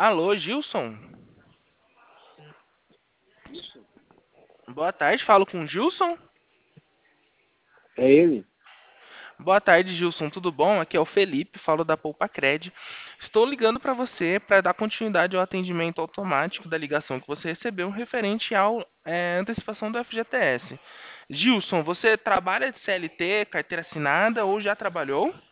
Alô, Gilson? Isso. Boa tarde, falo com o Gilson? É ele? Boa tarde, Gilson, tudo bom? Aqui é o Felipe, falo da Poupa Cred. Estou ligando para você para dar continuidade ao atendimento automático da ligação que você recebeu referente à antecipação do FGTS. Gilson, você trabalha de CLT, carteira assinada ou já trabalhou?